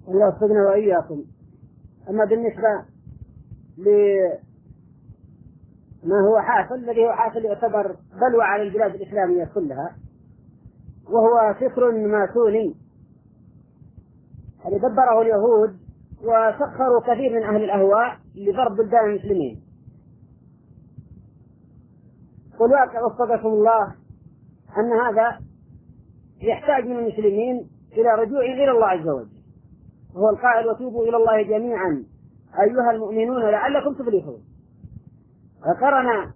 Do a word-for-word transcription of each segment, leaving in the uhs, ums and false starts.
الله يصدقنا وإياكم. أما بالنسبة لما هو حاصل، الذي هو حاصل يعتبر بلوى على البلاد الإسلامية كلها، وهو فكر ماسوني يعني دبره اليهود وسخروا كثير من أهل الأهواء لضرب بلدان المسلمين. والواقع وفقكم الله أن هذا يحتاج من المسلمين إلى رجوع إلى الله عز وجل، وهو القائل: وتوبوا إلى الله جميعا أيها المؤمنون لعلكم تفلحون. فقرن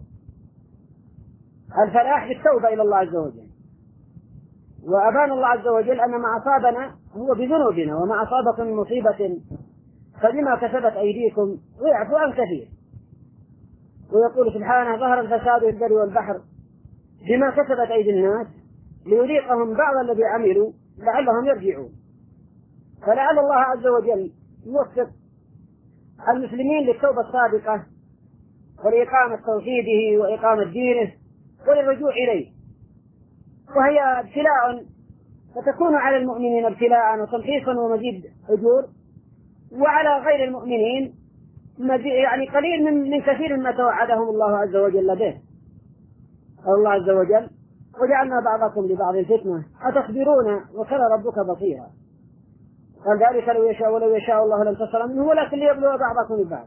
الفلاح بالتوبة إلى الله عز وجل، وأبان الله عز وجل أن ما أصابنا هو بذنوبنا، وما أصابكم من مصيبة فبما كسبت أيديكم ويعفو عن كثير. ويقول سبحانه: ظهر الفساد في البر والبحر بما كسبت أيدي الناس ليذيقهم بعض الذي عملوا لعلهم يرجعون. فلعل الله عز وجل يوفق المسلمين للتوبة الصادقة ولإقامة توحيده وإقامة دينه وللرجوع إليه، وهي ابتلاء فتكون على المؤمنين ابتلاء وتمحيصا ومزيد أجور، وعلى غير المؤمنين يعني قليل من, من كثير ما توعدهم الله عز وجل به. قال الله عز وجل: وجعلنا بعضكم لبعض فتنة أتصبرون وكان ربك بصيرا. قال: ذلك لو يشاء ولو يشاء الله لانتصر منه ولكن ليبلو بعضكم ببعض.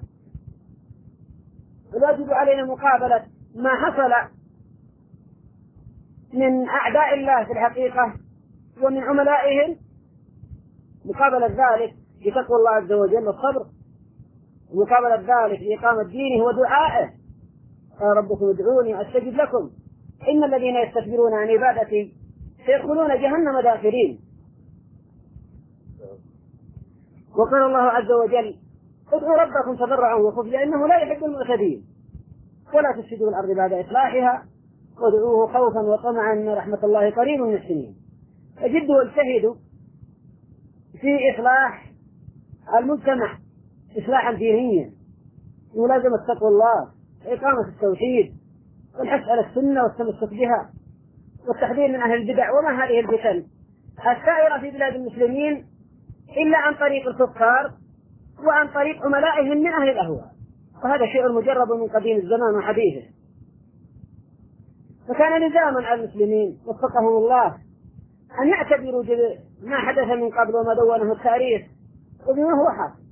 الواجب علينا مقابلة ما حصل من أعداء الله في الحقيقة ومن عملائهم، مقابلة ذلك بتقوى الله عز وجل والصبر، ومقابلة ذلك لإقامة دينه ودعائه. قال: ربكم ادعوني أستجب لكم إن الذين يستكبرون عن عبادتي سيدخلون جهنم داخرين. وقال الله عز وجل: ادعوا ربكم تضرعا وخفيا إنه لا يحب المعتدين ولا تفسدوا الأرض بعد إصلاحها وادعوه خوفا وطمعا إن رحمة الله قريب من المحسنين. فجدوا واجتهدوا في إصلاح المجتمع إصلاحا دينيا، ملازمة تقوى الله، إقامة التوحيد، والحث على السنة والتمسك بها، والتحذير من أهل البدع وما هذه الفتن السائرة في بلاد المسلمين إلا عن طريق الكفار وعن طريق عملائهم من أهل الأهواء، وهذا شيء مجرب من قديم الزمان وحديثه. فكان لزاما على المسلمين وفقهم الله أن يعتبروا ما حدث من قبل وما دونه التاريخ وبما هو حاصل،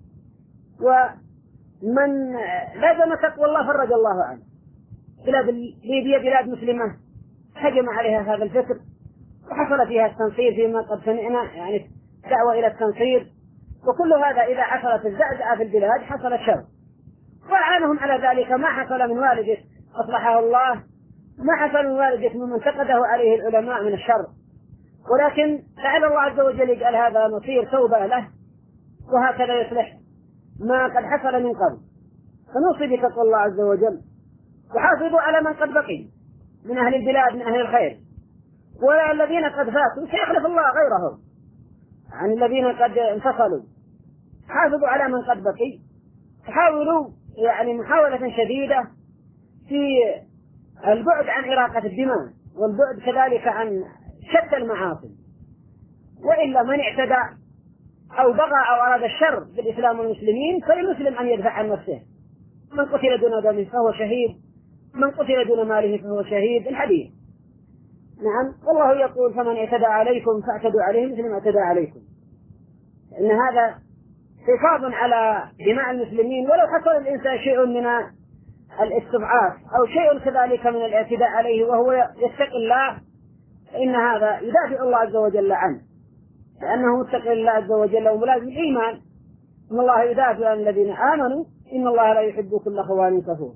ومن لازم تقوى الله فرج الله عنه. بلاد ليبيا بلاد مسلمة هجم عليها هذا الفكر وحصل فيها التنصير فيما قد سمعنا، يعني دعوة إلى التنصير، وكل هذا إذا حصلت الزعزعة في البلاد حصل الشر. وأعانهم على ذلك ما حصل من والده أصلحه الله، ما حصل من والده ممن انتقده عليه العلماء من الشر، ولكن لعل الله عز وجل يجعل هذا مصير توبة له، وهكذا يصلح ما قد حصل من قبل. فنوصي بتقوى الله عز وجل، وحافظوا على من قد بقي من أهل البلاد من أهل الخير، والذين قد فاتوا سيخلف الله غيرهم عن الذين قد انفصلوا. حافظوا على من قد بقي، حاولوا يعني محاولة شديدة في البعد عن إراقة الدماء، والبعد كذلك عن شتى المعاصي، وإلا من اعتدى أو بغى أو أراد الشر بالإسلام والمسلمين فالمسلم أن يدفع عن نفسه. من قتل دون دمه فهو شهيد، من قتل دون ماله فهو شهيد، الحديث. نعم، والله يقول: فمن اعتدى عليكم فاعتدوا عليه مثل ما اعتدى عليكم. إن هذا حفاظ على دماء المسلمين، ولو حصل الإنسان شيء من الاستضعاف أو شيء كذلك من الاعتداء عليه وهو يتقي الله، فإن هذا يدافع الله عز وجل عنه، لأنه متقي الله عز وجل وملازم الإيمان. إن الله يدافع عن الذين آمنوا إن الله لا يحب كل خوان كفور.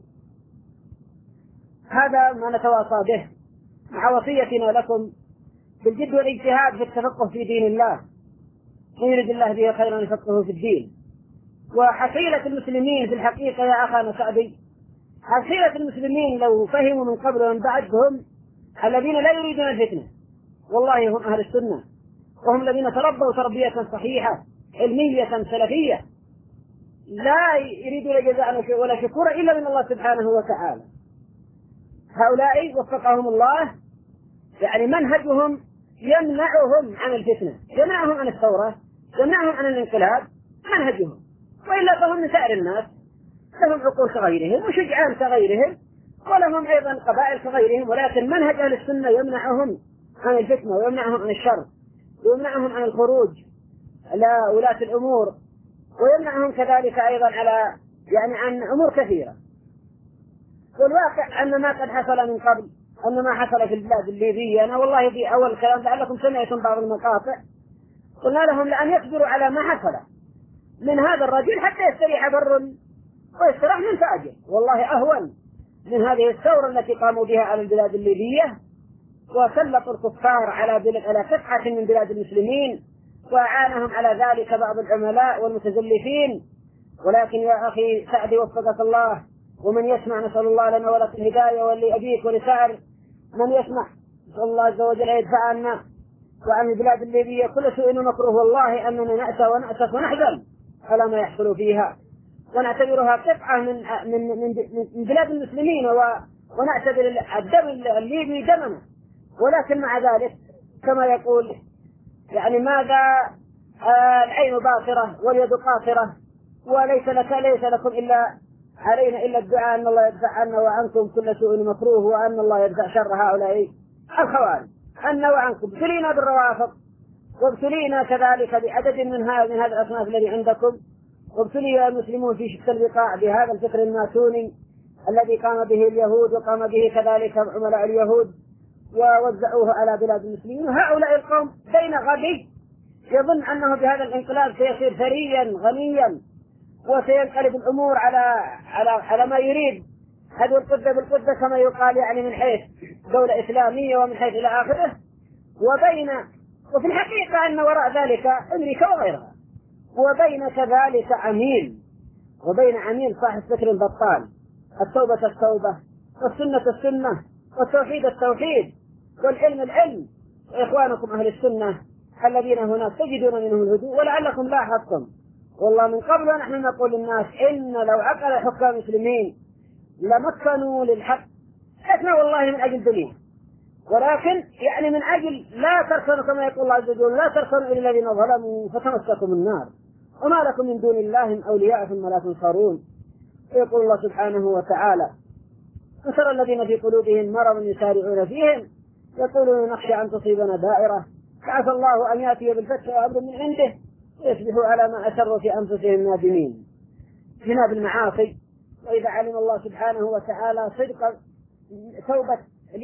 هذا ما نتواصى به مع وصيتنا لكم بالجد والاجتهاد في التفقه في دين الله، ويريد الله به خيرا يفقهه في الدين. وحصيلة المسلمين في الحقيقة يا أخانا سعدي، حصيلة المسلمين لو فهموا من قبل ومن بعدهم الذين لا يريدون الفتنة، والله هم أهل السنة، وهم الذين تربوا تربية صحيحة علمية سلفية، لا يريدون جزاء ولا شكورا إلا من الله سبحانه وتعالى. هؤلاء وفقهم الله، يعني منهجهم يمنعهم عن الفتنة، يمنعهم عن الثورة، يمنعهم عن الانقلاب منهجهم، وإلا فهم من سائر الناس، لهم عقول كغيرهم وشجعان كغيرهم ولهم أيضا قبائل كغيرهم، ولكن منهج أهل السنة يمنعهم عن الفتنة ويمنعهم عن الشر ويمنعهم عن الخروج على ولاة الأمور، ويمنعهم كذلك أيضا على يعني عن أمور كثيرة. والواقع أن ما قد حصل من قبل، أن ما حصل في البلاد الليبية، أنا والله في أول كلام لعلكم سمعتم بعض المقاطع قلنا لهم لأن يصبروا على ما حصل من هذا الرجل حتى يستريح بر ويستراح من فاجر، والله أهون من هذه الثورة التي قاموا بها على البلاد الليبية وسلطوا الكفار على بلاد على قطعة من بلاد المسلمين وأعانهم على ذلك بعض العملاء والمتزلفين. ولكن يا أخي سعدي وفقك الله، ومن يسمع نسأل الله لنا ولك الهداية ولأبيك ولسائر من يسمع نسأل الله عز وجل يدفع عنا وعن البلاد الليبية كل سوء ومكروه. والله أننا نأسى ونأسف ونحزن على ما يحصل فيها، ونعتبرها قطعة من من من, من بلاد المسلمين، ونعتبر الدم الليبي دمنا. ولكن مع ذلك كما يقول يعني ماذا آه العين باصرة واليد قاصرة، وليس لك ليس لكم إلا علينا إلا الدعاء أن الله يدفع عنا وعنكم كل سوء مكروه، وأن الله يدفع شر هؤلاء الخوارج عنا وعنكم. ابتلينا بالروافض، وابتلينا كذلك بعدد من هذا من هذا الأصناف الذي عندكم، وابتلي المسلمون في شتى البقاع بهذا الفكر الماسوني الذي قام به اليهود وقام به كذلك عملاء اليهود ووزعوه على بلاد المسلمين. وهؤلاء القوم بين غبي يظن أنه بهذا الانقلاب سيصير ثريا غنيا وسينقلب الأمور على على على ما يريد، هذا القدة بالقدة كما يقال، يعني من حيث دولة إسلامية ومن حيث إلى آخره. وبين وفي الحقيقة أن وراء ذلك أمريكا وغيرها، وبين كذلك عميل وبين عميل صاحب فكر بطال، التوبة التوبة والسنة السنة والتوحيد التوحيد والعلم العلم. وإخوانكم أهل السنة الذين هناك تجدون منهم الهدوء. ولعلكم لاحظتم والله من قبل ونحن نقول للناس إن لو عقل حكام المسلمين لمكنوا للحق، لسنا والله من أجل دنيا، ولكن يعني من أجل لا تركنوا كما يقول الله عز وجل لا تركنوا إلى الذين ظلموا فتمسكم النار وما لكم من دون الله من أولياء ثم لا تنصرون. يقول الله سبحانه وتعالى وترى الذين في قلوبهم مرض يسارعون فيهم يقولون نخشى أن تصيبنا دائرة فعسى الله أن يأتي بالفتح وأمر من عنده ويصبحوا على ما أسروا في أنفسهم نادمين. جناب المعاصي. وإذا علم الله سبحانه وتعالى صدق توبة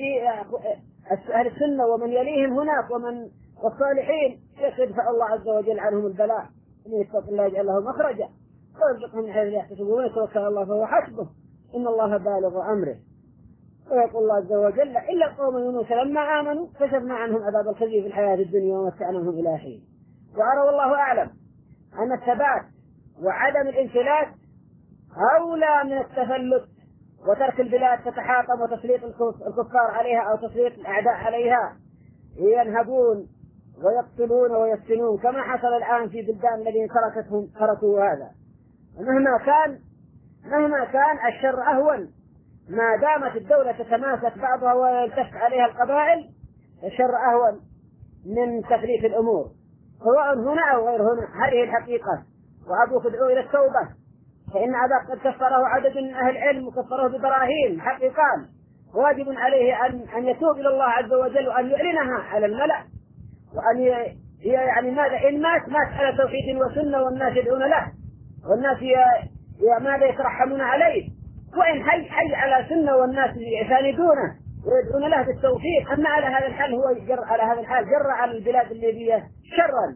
أهل السنة ومن يليهم هناك ومن والصالحين يدفع الله عز وجل عنهم البلاء، إن يتق الله يجعل له مخرجا ويرزقهم من حيث يحتسبون ويتوكل الله فهو حسبه إن الله بالغ أمره. ويقول الله عز وجل إلا قوم يونس لما آمنوا كشفنا عنهم عذاب الخزي في الحياة الدنيا ومتعناهم إلى حين. وأرى والله أعلم أن الثبات وعدم الانفلات أولى من التفلت وترك البلاد تتحاكم وتسليط الكفار عليها أو تسليط الأعداء عليها ينهبون ويقتلون ويسجنون كما حصل الآن في بلدان الذين تركتهم تركوا هذا. مهما كان مهما كان الشر أهون ما دامت الدولة تتماسك بعضها ويلتف عليها القبائل، الشر أهون من تفريط الأمور سواء هنا أو غير هنا. هذه الحقيقة. وأبوك ادعو إلى التوبة فإن عذاب قد كفره عدد من أهل العلم وكفره ببراهين حقيقان، واجب عليه أن أن يتوب إلى الله عز وجل وأن يعلنها على الملأ، وأن هي يعني ماذا إن مات مات على توحيد وسنة والناس يدعون له والناس يا ماذا يترحمون عليه، وإن حي حي على سنة والناس يساندونه ويدعون له بالتوفيق. أما على هذا الحال هو جر على هذا الحال جر على البلاد الليبية شرا،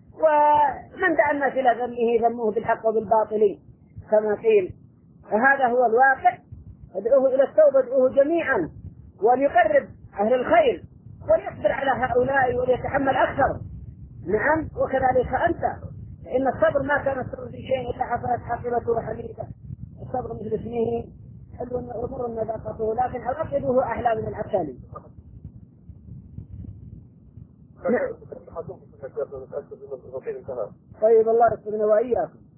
ومن دعا الناس إلى ذمه ذموه بالحق وبالباطل كما قيل. فهذا هو الواقع. ادعوه إلى التوبة ادعوه جميعا وليقرب أهل الخير وليصبر على هؤلاء وليتحمل أكثر. نعم وكذلك أنت، إن الصبر ما كان الصبر في شيء إلا حصلت حقيبته وحديثه. الصبر مثل اسمه حلو أمر النذاقته لكن عواقبه أحلى من العسل. طيب الله يسلمنا وإياكم.